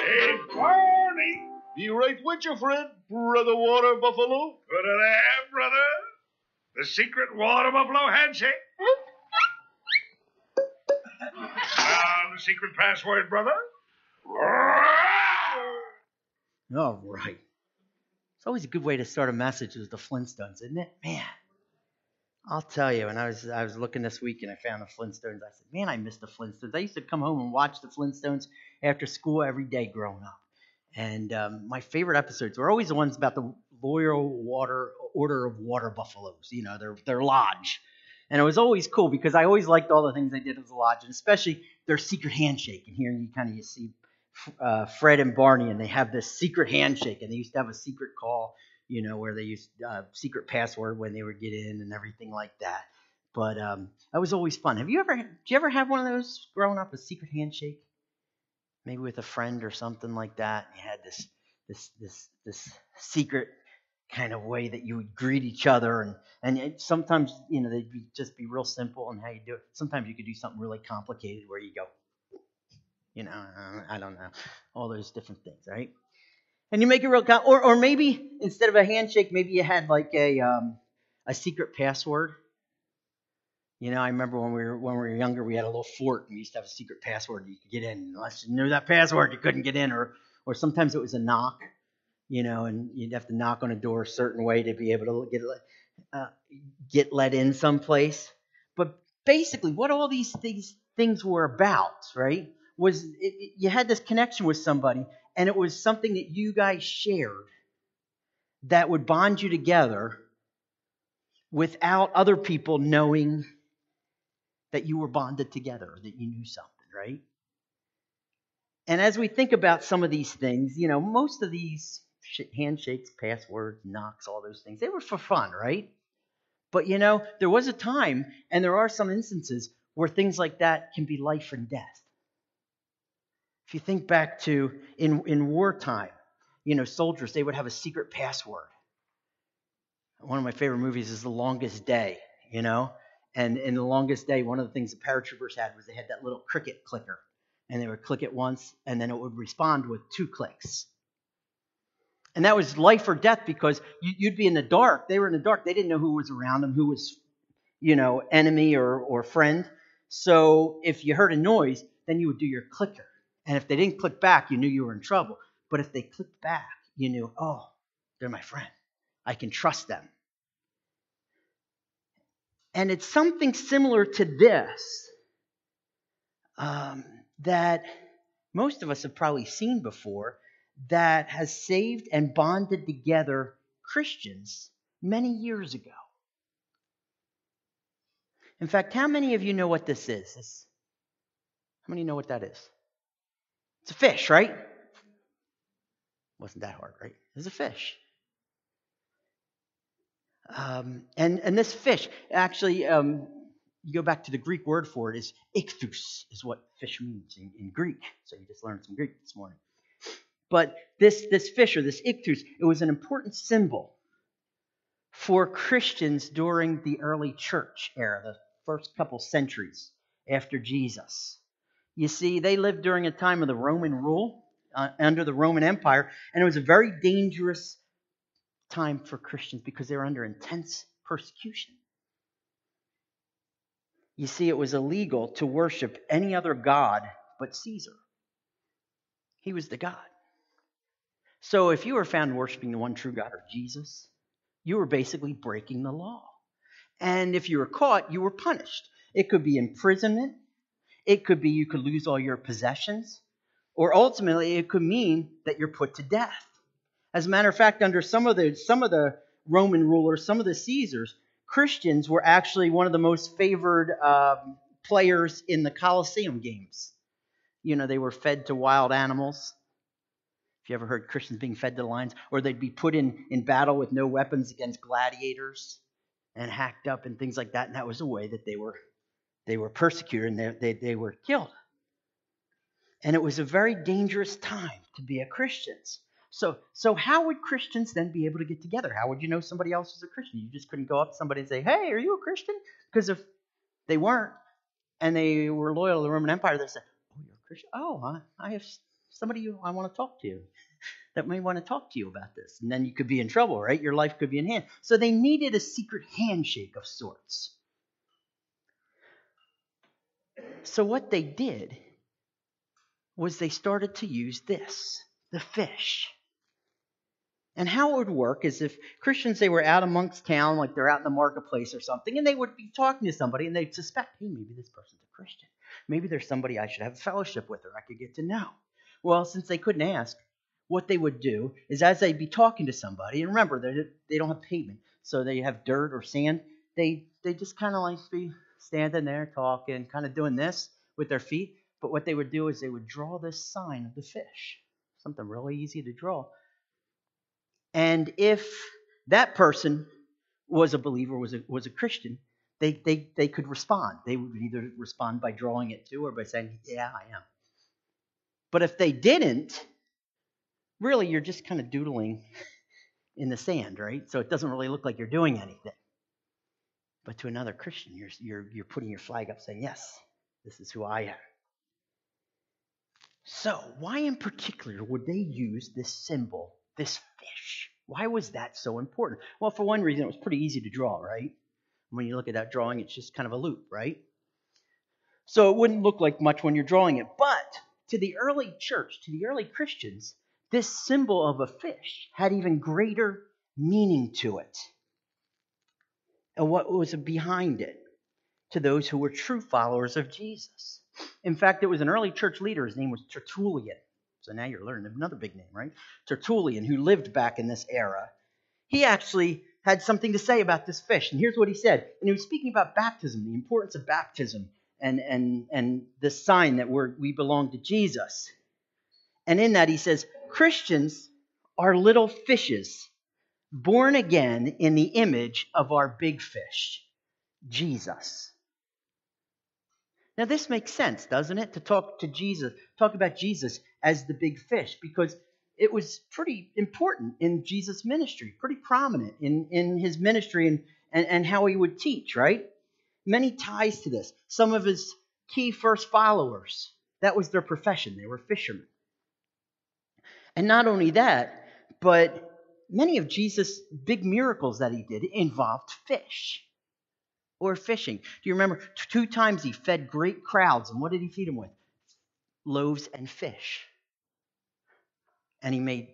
Hey, Barney! Be right with you, friend, Brother Water Buffalo. Put it there, brother. The secret water buffalo handshake. The secret password, brother. All right. It's always a good way to start a message with the Flintstones, isn't it? Man, I'll tell you, when I was looking this week and I found the Flintstones, I said, man, I miss the Flintstones. I used to come home and watch the Flintstones after school every day growing up. And my favorite episodes were always the ones about the Royal Order of Water Buffaloes, their lodge. And it was always cool because I always liked all the things they did as a lodge, and especially their secret handshake. And here you see Fred and Barney, and they have this secret handshake, and they used to have a secret call, where they used secret password when they would get in and everything like that. But that was always fun. Did you ever have one of those growing up, a secret handshake? Maybe with a friend or something like that. You had this secret kind of way that you would greet each other, and sometimes they'd just be real simple in how you do it. Sometimes you could do something really complicated where you go, I don't know, all those different things, right? And you make it real or maybe instead of a handshake, maybe you had like a secret password. I remember when we were younger, we had a little fort, and we used to have a secret password you could get in. Unless you knew that password, you couldn't get in, or sometimes it was a knock, and you'd have to knock on a door a certain way to be able to get let in someplace. But basically, what all these things were about, right, was you had this connection with somebody, and it was something that you guys shared that would bond you together without other people knowing that you were bonded together, that you knew something, right? And as we think about some of these things, most of these handshakes, passwords, knocks, all those things, they were for fun, right? But, there was a time, and there are some instances where things like that can be life and death. If you think back to in wartime, soldiers, they would have a secret password. One of my favorite movies is The Longest Day, And in The Longest Day, one of the things the paratroopers had was they had that little cricket clicker. And they would click it once, and then it would respond with 2 clicks. And that was life or death because you'd be in the dark. They were in the dark. They didn't know who was around them, who was, enemy or friend. So if you heard a noise, then you would do your clicker. And if they didn't click back, you knew you were in trouble. But if they clicked back, you knew, oh, they're my friend. I can trust them. And it's something similar to this that most of us have probably seen before that has saved and bonded together Christians many years ago. In fact, how many of you know what this is? How many know what that is? It's a fish, right? Wasn't that hard, right? It's a fish. And this fish, actually, you go back to the Greek word for it is ichthus, is what fish means in Greek. So you just learned some Greek this morning. But this fish, or this ichthus, it was an important symbol for Christians during the early church era, the first couple centuries after Jesus. You see, they lived during a time of the Roman rule, under the Roman Empire, and it was a very dangerous time for Christians because they were under intense persecution. You see, it was illegal to worship any other god but Caesar. He was the God. So if you were found worshiping the one true God, or Jesus, you were basically breaking the law. And if you were caught, you were punished. It could be imprisonment. It could be you could lose all your possessions. Or ultimately, it could mean that you're put to death. As a matter of fact, under some of the Roman rulers, some of the Caesars, Christians were actually one of the most favored players in the Colosseum games. They were fed to wild animals. If you ever heard Christians being fed to lions, or they'd be put in battle with no weapons against gladiators and hacked up and things like that. And that was a way that they were persecuted and they were killed. And it was a very dangerous time to be a Christian. So how would Christians then be able to get together? How would you know somebody else was a Christian? You just couldn't go up to somebody and say, hey, are you a Christian? Because if they weren't and they were loyal to the Roman Empire, they said, oh, you're a Christian? Oh, I have I want to talk to that may want to talk to you about this. And then you could be in trouble, right? Your life could be in hand. So they needed a secret handshake of sorts. So what they did was they started to use this, the fish. And how it would work is if Christians, they were out amongst town, like they're out in the marketplace or something, and they would be talking to somebody, and they'd suspect, hey, maybe this person's a Christian. Maybe there's somebody I should have a fellowship with or I could get to know. Well, since they couldn't ask, what they would do is as they'd be talking to somebody, and remember, they don't have pavement, so they have dirt or sand, they just kind of like be standing there talking, kind of doing this with their feet. But what they would do is they would draw this sign of the fish, something really easy to draw. And if that person was a believer, was a Christian, they could respond. They would either respond by drawing it too or by saying, yeah, I am. But if they didn't, really you're just kind of doodling in the sand, right? So it doesn't really look like you're doing anything. But to another Christian, you're putting your flag up saying, yes, this is who I am. So why in particular would they use this symbol, this fish? Why was that so important? Well, for one reason, it was pretty easy to draw, right? When you look at that drawing, it's just kind of a loop, right? So it wouldn't look like much when you're drawing it. But to the early church, to the early Christians, this symbol of a fish had even greater meaning to it. And what was behind it to those who were true followers of Jesus? In fact, it was an early church leader. His name was Tertullian. So now you're learning another big name, right? Tertullian, who lived back in this era. He actually had something to say about this fish. And here's what he said. And he was speaking about baptism, the importance of baptism, and the sign that we belong to Jesus. And in that he says, Christians are little fishes born again in the image of our big fish, Jesus. Now this makes sense, doesn't it? To talk about Jesus as the big fish, because it was pretty important in Jesus' ministry, pretty prominent in his ministry and how he would teach, right? Many ties to this. Some of his key first followers, that was their profession. They were fishermen. And not only that, but many of Jesus' big miracles that he did involved fish or fishing. Do you remember 2 times he fed great crowds, and what did he feed them with? Loaves and fish. And he made,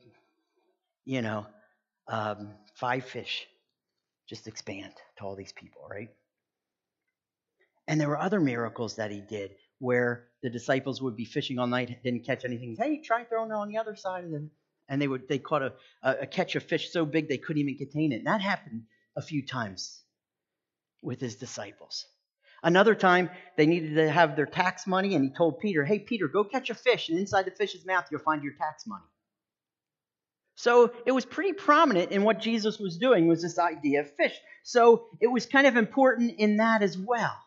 5 fish just expand to all these people, right? And there were other miracles that he did where the disciples would be fishing all night, didn't catch anything. Hey, try throwing it on the other side of them. And they caught a catch of fish so big they couldn't even contain it. And that happened a few times with his disciples. Another time, they needed to have their tax money, and he told Peter, hey, Peter, go catch a fish, and inside the fish's mouth, you'll find your tax money. So it was pretty prominent in what Jesus was doing was this idea of fish. So it was kind of important in that as well.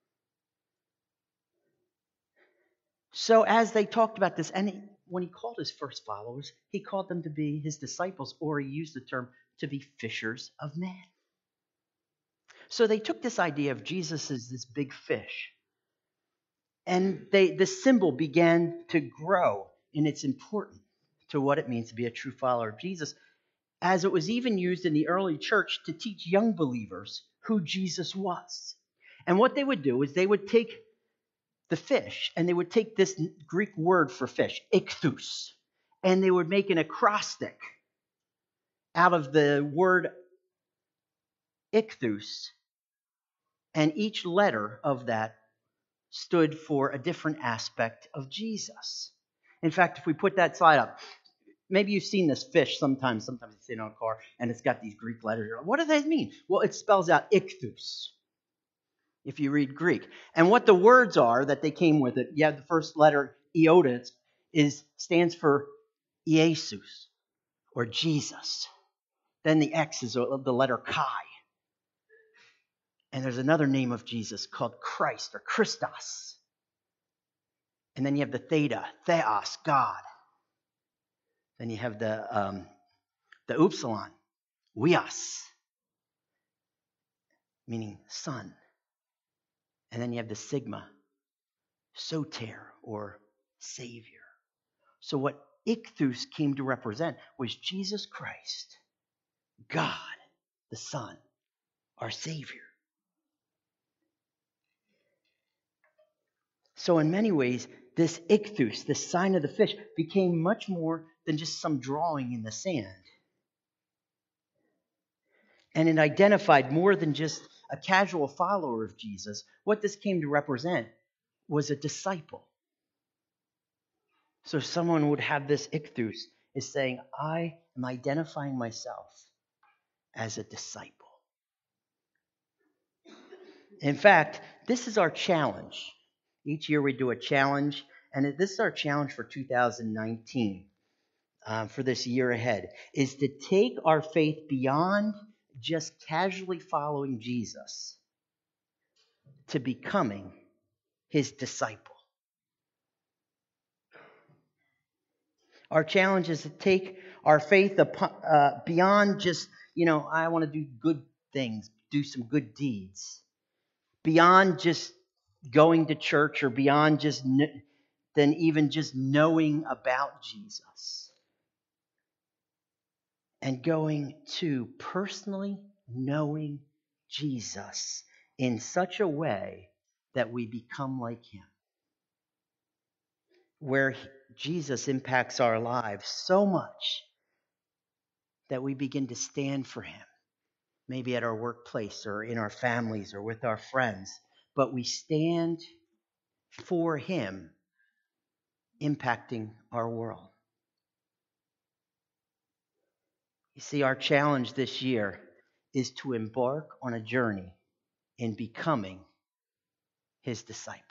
So as they talked about this, and when he called his first followers, he called them to be his disciples, or he used the term to be fishers of men. So they took this idea of Jesus as this big fish, and the symbol began to grow in its importance to what it means to be a true follower of Jesus, as it was even used in the early church to teach young believers who Jesus was. And what they would do is they would take the fish, and they would take this Greek word for fish, ichthus, and they would make an acrostic out of the word ichthus, and each letter of that stood for a different aspect of Jesus. In fact, if we put that slide up, maybe you've seen this fish sometimes you see it on a car, and it's got these Greek letters. What does that mean? Well, it spells out ichthus, if you read Greek. And what the words are that they came with it, you have the first letter, iota, stands for Iesus, or Jesus. Then the X is the letter Chi. And there's another name of Jesus called Christ, or Christos. And then you have the theta, theos, God. Then you have the upsilon, weos, meaning son. And then you have the sigma, soter, or savior. So what ichthus came to represent was Jesus Christ, God, the Son, our Savior. So in many ways, this ichthus, this sign of the fish, became much more than just some drawing in the sand. And it identified more than just a casual follower of Jesus. What this came to represent was a disciple. So someone would have this ichthus is saying, I am identifying myself as a disciple. In fact, this is our challenge. Each year we do a challenge, and this is our challenge for 2019, for this year ahead, is to take our faith beyond just casually following Jesus to becoming his disciple. Our challenge is to take our faith beyond just, I want to do good things, do some good deeds. Beyond just going to church or beyond just than even just knowing about Jesus. And going to personally knowing Jesus in such a way that we become like him. Where Jesus impacts our lives so much that we begin to stand for him. Maybe at our workplace or in our families or with our friends. But we stand for him impacting our world. You see, our challenge this year is to embark on a journey in becoming his disciple.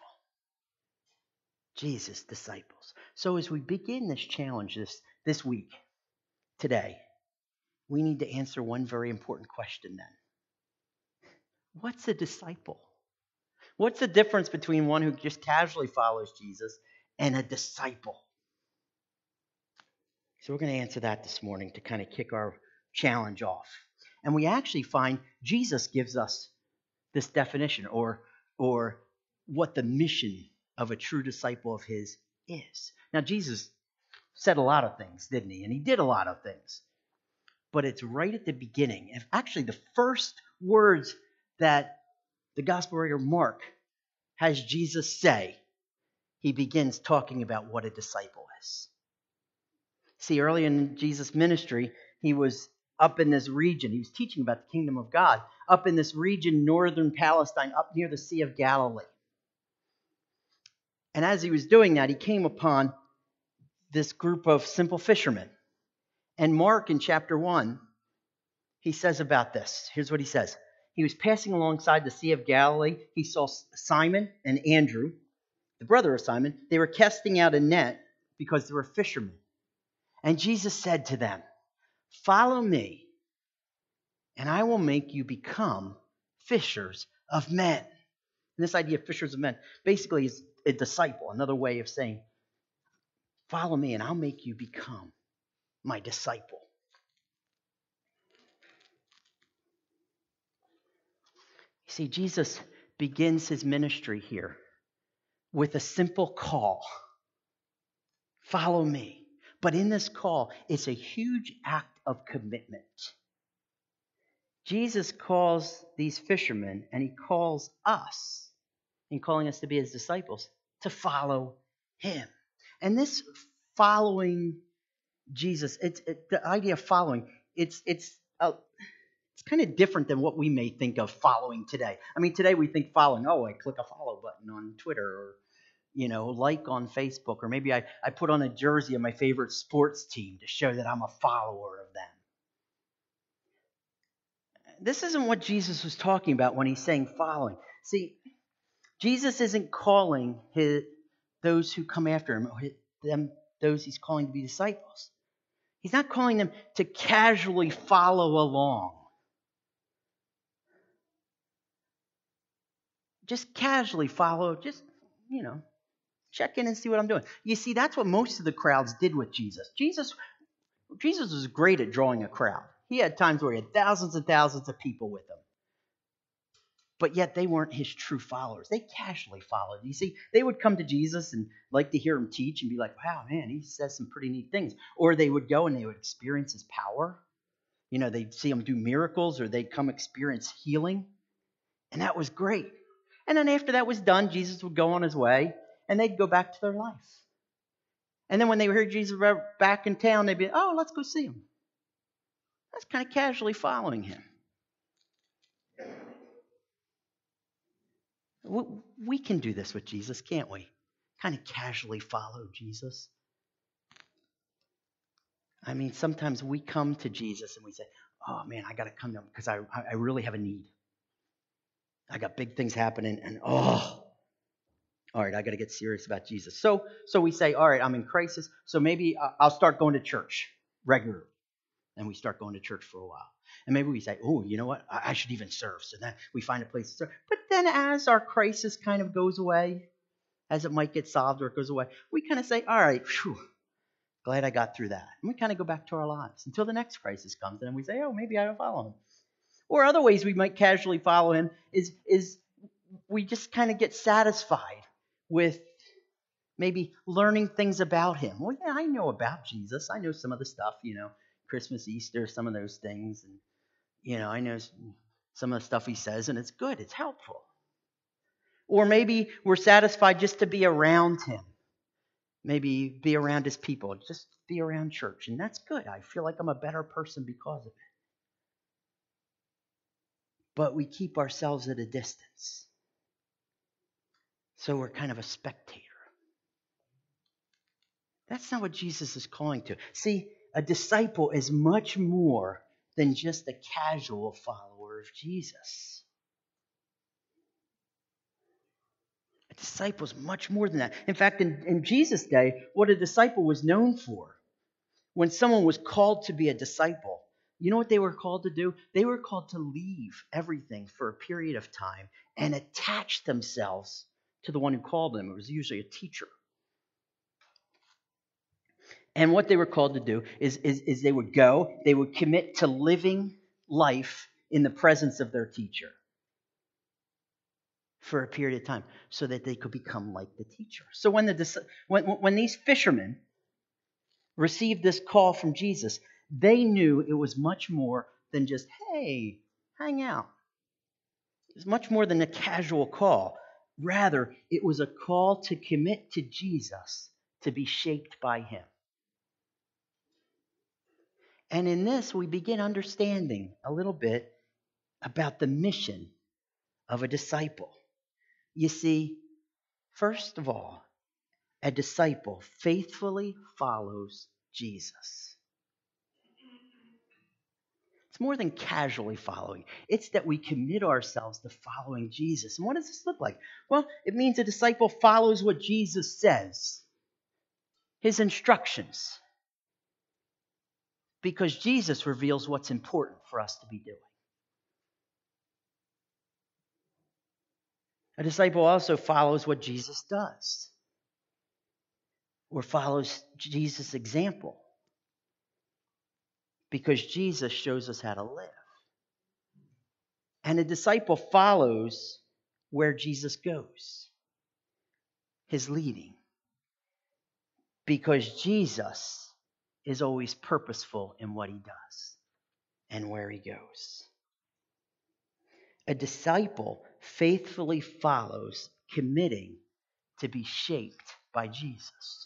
Jesus' disciples. So as we begin this challenge this week, today, we need to answer one very important question then. What's a disciple? What's the difference between one who just casually follows Jesus and a disciple? So we're going to answer that this morning to kind of kick our challenge off. And we actually find Jesus gives us this definition or what the mission of a true disciple of his is. Now, Jesus said a lot of things, didn't he? And he did a lot of things. But it's right at the beginning. And actually, the first words that the gospel writer Mark has Jesus say, he begins talking about what a disciple is. See, early in Jesus' ministry, he was up in this region. He was teaching about the kingdom of God, up in this region, northern Palestine, up near the Sea of Galilee. And as he was doing that, he came upon this group of simple fishermen. And Mark, in chapter 1, he says about this. Here's what he says. He was passing alongside the Sea of Galilee. He saw Simon and Andrew, the brother of Simon. They were casting out a net because they were fishermen. And Jesus said to them, "Follow me, and I will make you become fishers of men." And this idea of fishers of men basically is a disciple, another way of saying, follow me, and I'll make you become my disciple. You see, Jesus begins his ministry here with a simple call. Follow me. But in this call, it's a huge act of commitment. Jesus calls these fishermen, and he calls us, in calling us to be his disciples, to follow him. And this following Jesus, the idea of following, it's kind of different than what we may think of following today. I mean, today we think following, I click a follow button on Twitter or like on Facebook, or maybe I put on a jersey of my favorite sports team to show that I'm a follower of them. This isn't what Jesus was talking about when he's saying following. See, Jesus isn't calling those who come after him, those he's calling to be disciples. He's not calling them to casually follow along. Just casually follow, just, check in and see what I'm doing. You see, that's what most of the crowds did with Jesus. Jesus was great at drawing a crowd. He had times where he had thousands and thousands of people with him. But yet they weren't his true followers. They casually followed. You see, they would come to Jesus and like to hear him teach and be like, wow, man, he says some pretty neat things. Or they would go and they would experience his power. They'd see him do miracles, or they'd come experience healing. And that was great. And then after that was done, Jesus would go on his way and they'd go back to their life. And then when they heard Jesus back in town, they'd be, oh, let's go see him. That's kind of casually following him. We can do this with Jesus, can't we? Kind of casually follow Jesus. I mean, sometimes we come to Jesus and we say, oh man, I got to come to him because I really have a need. I got big things happening and all right, I got to get serious about Jesus. So we say, all right, I'm in crisis, so maybe I'll start going to church regularly. And we start going to church for a while. And maybe we say, oh, you know what? I should even serve. So then we find a place to serve. But then as our crisis kind of goes away, as it might get solved or it goes away, we kind of say, all right, glad I got through that. And we kind of go back to our lives until the next crisis comes. And then we say, oh, maybe I'll follow him. Or other ways we might casually follow him is we just kind of get satisfied with maybe learning things about him. Well, yeah, I know about Jesus. I know some of the stuff, Christmas, Easter, some of those things. And, I know some of the stuff he says, and it's good. It's helpful. Or maybe we're satisfied just to be around him. Maybe be around his people. Just be around church. And that's good. I feel like I'm a better person because of it. But we keep ourselves at a distance. So we're kind of a spectator. That's not what Jesus is calling to. See, a disciple is much more than just a casual follower of Jesus. A disciple is much more than that. In fact, in Jesus' day, what a disciple was known for, when someone was called to be a disciple, you know what they were called to do? They were called to leave everything for a period of time and attach themselves to the one who called them. It was usually a teacher. And what they were called to do is they would go, they would commit to living life in the presence of their teacher for a period of time so that they could become like the teacher. So when these fishermen received this call from Jesus, they knew it was much more than just, hey, hang out. It was much more than a casual call. Rather, it was a call to commit to Jesus, to be shaped by him. And in this, we begin understanding a little bit about the mission of a disciple. You see, first of all, a disciple faithfully follows Jesus. It's more than casually following. It's that we commit ourselves to following Jesus. And what does this look like? Well, it means a disciple follows what Jesus says, his instructions, because Jesus reveals what's important for us to be doing. A disciple also follows what Jesus does, or follows Jesus' example, because Jesus shows us how to live. And a disciple follows where Jesus goes, his leading, because Jesus is always purposeful in what he does and where he goes. A disciple faithfully follows, committing to be shaped by Jesus.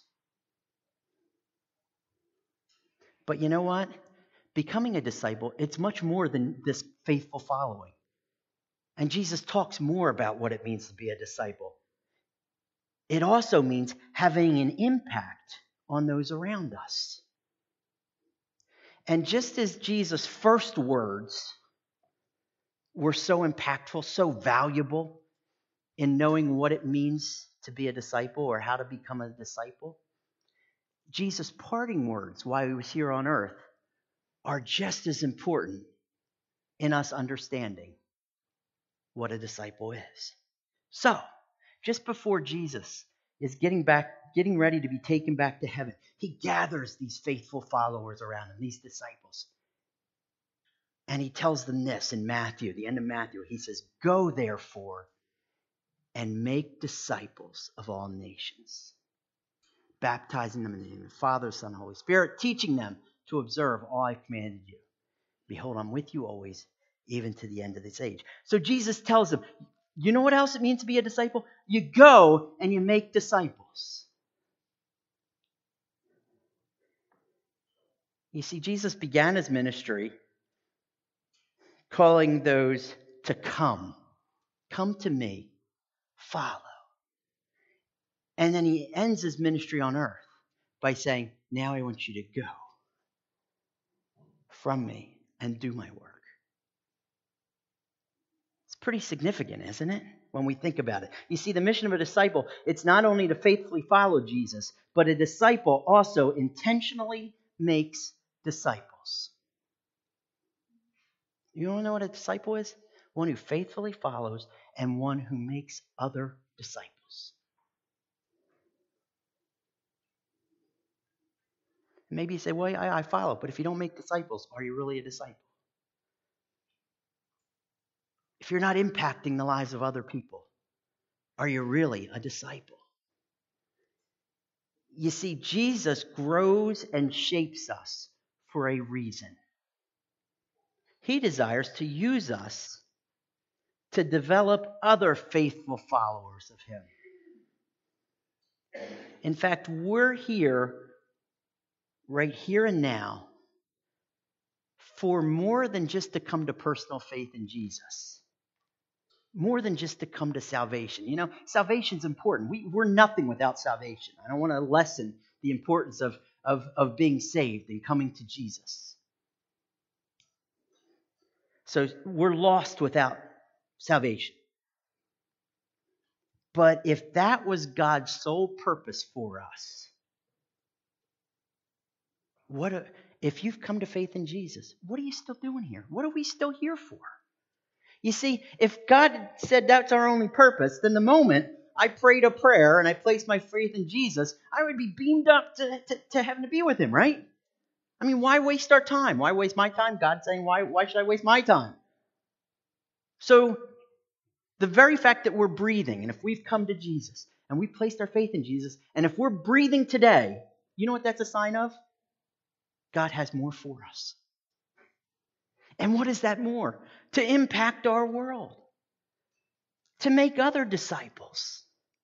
But you know what? Becoming a disciple, it's much more than this faithful following. And Jesus talks more about what it means to be a disciple. It also means having an impact on those around us. And just as Jesus' first words were so impactful, so valuable in knowing what it means to be a disciple or how to become a disciple, Jesus' parting words while he was here on earth are just as important in us understanding what a disciple is. So, just before Jesus is getting ready to be taken back to heaven, he gathers these faithful followers around him, these disciples. And he tells them this in Matthew, the end of Matthew. He says, "Go therefore and make disciples of all nations, baptizing them in the name of the Father, Son, and Holy Spirit, teaching them to observe all I've commanded you. Behold, I'm with you always, even to the end of this age." So Jesus tells them, you know what else it means to be a disciple? You go and you make disciples. You see, Jesus began his ministry calling those to come. Come to me, follow. And then he ends his ministry on earth by saying, now I want you to go from me and do my work. It's pretty significant, isn't it? When we think about it. You see, the mission of a disciple, it's not only to faithfully follow Jesus, but a disciple also intentionally makes disciples. You want to know what a disciple is? One who faithfully follows and one who makes other disciples. Maybe you say, well, I follow, but if you don't make disciples, are you really a disciple? If you're not impacting the lives of other people, are you really a disciple? You see, Jesus grows and shapes us for a reason. He desires to use us to develop other faithful followers of him. In fact, we're here, right here and now, for more than just to come to personal faith in Jesus. More than just to come to salvation. You know, salvation's important. We're nothing without salvation. I don't want to lessen the importance of being saved and coming to Jesus. So we're lost without salvation. But if that was God's sole purpose for us, if you've come to faith in Jesus, what are you still doing here? What are we still here for? You see, if God said that's our only purpose, then the moment I prayed a prayer and I placed my faith in Jesus, I would be beamed up to heaven to be with him, right? I mean, why waste our time? Why waste my time? God's saying, why should I waste my time? So the very fact that we're breathing, and if we've come to Jesus, and we've placed our faith in Jesus, and if we're breathing today, you know what that's a sign of? God has more for us. And what is that more? To impact our world. To make other disciples.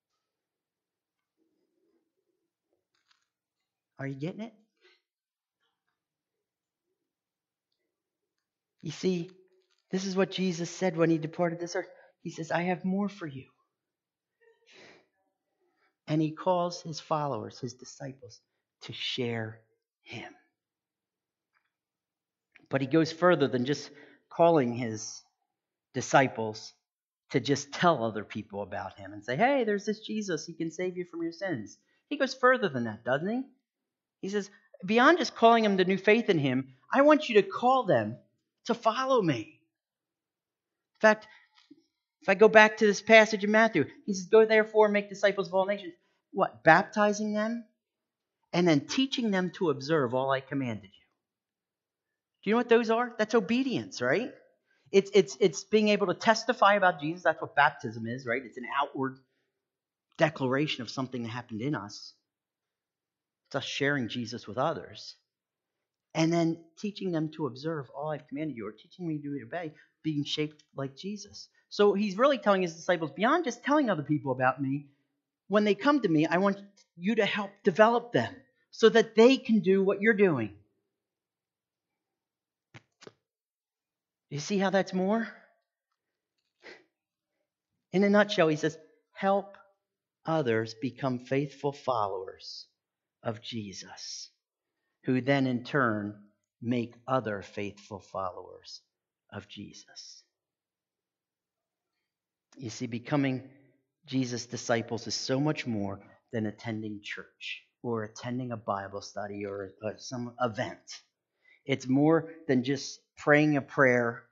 Are you getting it? You see, this is what Jesus said when he departed this earth. He says, I have more for you. And he calls his followers, his disciples, to share him. But he goes further than just calling his disciples to just tell other people about him and say, hey, there's this Jesus. He can save you from your sins. He goes further than that, doesn't he? He says, beyond just calling them to new faith in him, I want you to call them to follow me. In fact, if I go back to this passage in Matthew, he says, go therefore and make disciples of all nations. What? Baptizing them and then teaching them to observe all I commanded you. Do you know what those are? That's obedience, right? It's being able to testify about Jesus. That's what baptism is, right? It's an outward declaration of something that happened in us. It's us sharing Jesus with others. And then teaching them to observe all I've commanded you, or teaching me to obey, being shaped like Jesus. So he's really telling his disciples, beyond just telling other people about me, when they come to me, I want you to help develop them so that they can do what you're doing. You see how that's more? In a nutshell, he says, help others become faithful followers of Jesus, who then in turn make other faithful followers of Jesus. You see, becoming Jesus' disciples is so much more than attending church or attending a Bible study or some event. It's more than just praying a prayer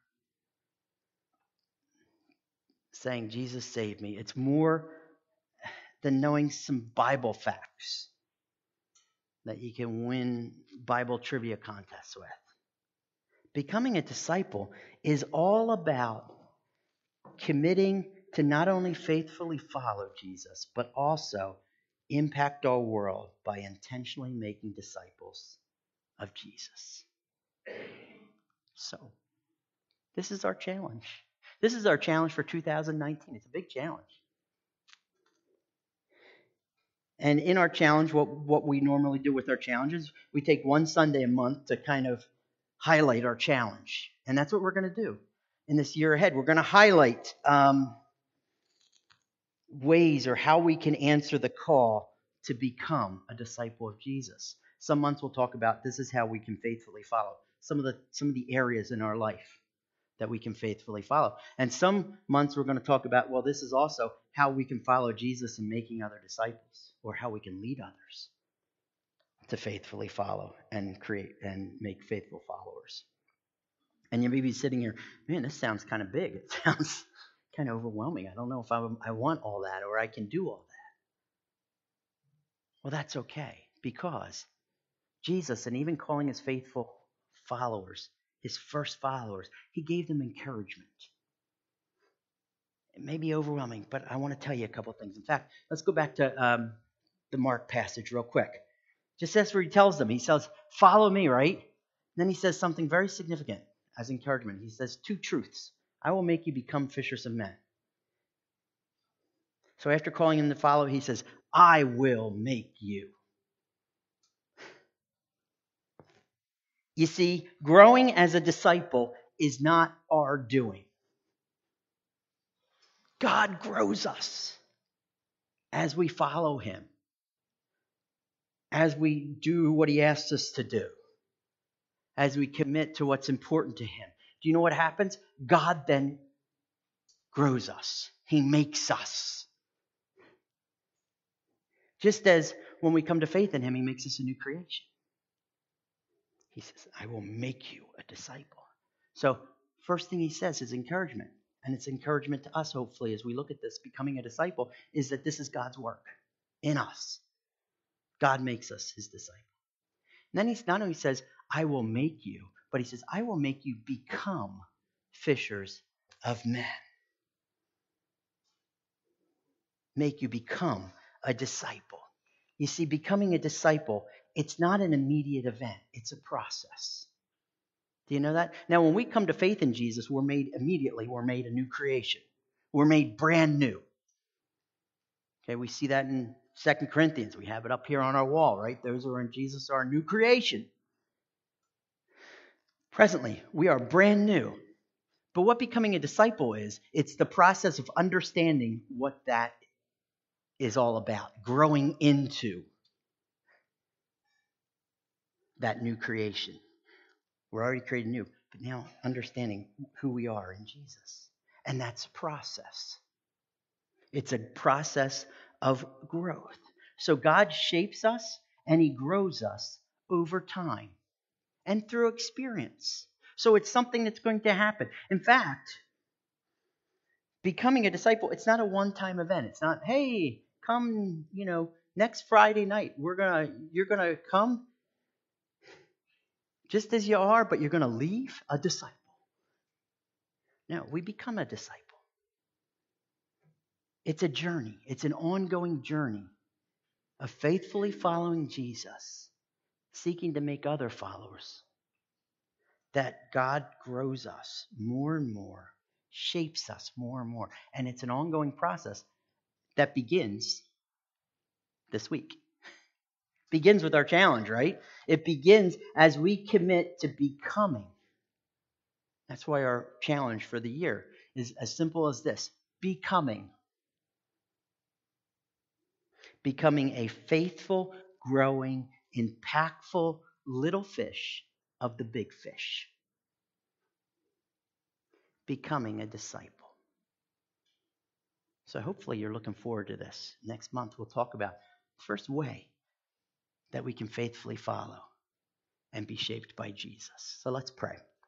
saying, Jesus saved me. It's more than knowing some Bible facts that you can win Bible trivia contests with. Becoming a disciple is all about committing to not only faithfully follow Jesus, but also impact our world by intentionally making disciples of Jesus. So, this is our challenge. This is our challenge for 2019. It's a big challenge. And in our challenge, what we normally do with our challenges, we take one Sunday a month to kind of highlight our challenge. And that's what we're going to do in this year ahead. We're going to highlight ways or how we can answer the call to become a disciple of Jesus. Some months we'll talk about this is how we can faithfully follow. Some of the areas in our life that we can faithfully follow. And some months we're going to talk about, well, this is also how we can follow Jesus in making other disciples, or how we can lead others to faithfully follow and create and make faithful followers. And you may be sitting here, man, this sounds kind of big. It sounds kind of overwhelming. I don't know if I want all that or I can do all that. Well, that's okay, because Jesus, and even calling his faithful followers, his first followers, he gave them encouragement. It may be overwhelming, but I want to tell you a couple things. In fact, let's go back to the Mark passage real quick. Just that's where he tells them. He says, follow me, right? And then he says something very significant as encouragement. He says 2 truths. I will make you become fishers of men. So after calling him to follow, he says, I will make you. You see, growing as a disciple is not our doing. God grows us as we follow him, as we do what he asks us to do, as we commit to what's important to him. Do you know what happens? God then grows us. He makes us. Just as when we come to faith in him, he makes us a new creation. He says, I will make you a disciple. So first thing he says is encouragement. And it's encouragement to us, hopefully, as we look at this, becoming a disciple, is that this is God's work in us. God makes us his disciple. And then he not only says, I will make you, but he says, I will make you become fishers of men. Make you become a disciple. You see, becoming a disciple, it's not an immediate event. It's a process. Do you know that? Now, when we come to faith in Jesus, we're made immediately. We're made a new creation. We're made brand new. Okay, we see that in 2 Corinthians. We have it up here on our wall, right? Those who are in Jesus are a new creation. Presently, we are brand new. But what becoming a disciple is, it's the process of understanding what that is all about, growing into that new creation. We're already created new, but now understanding who we are in Jesus. And that's a process. It's a process of growth. So God shapes us and he grows us over time and through experience. So it's something that's going to happen. In fact, becoming a disciple, it's not a one-time event. It's not, hey, come, next Friday night, you're gonna come just as you are, but you're gonna leave a disciple. No, we become a disciple. It's a journey. It's an ongoing journey of faithfully following Jesus, seeking to make other followers. That God grows us more and more, shapes us more and more. And it's an ongoing process that begins this week. Begins with our challenge, right? It begins as we commit to becoming. That's why our challenge for the year is as simple as this: becoming. Becoming a faithful, growing, impactful little fish of the big fish. Becoming a disciple. So hopefully you're looking forward to this. Next month we'll talk about the first way that we can faithfully follow and be shaped by Jesus. So let's pray.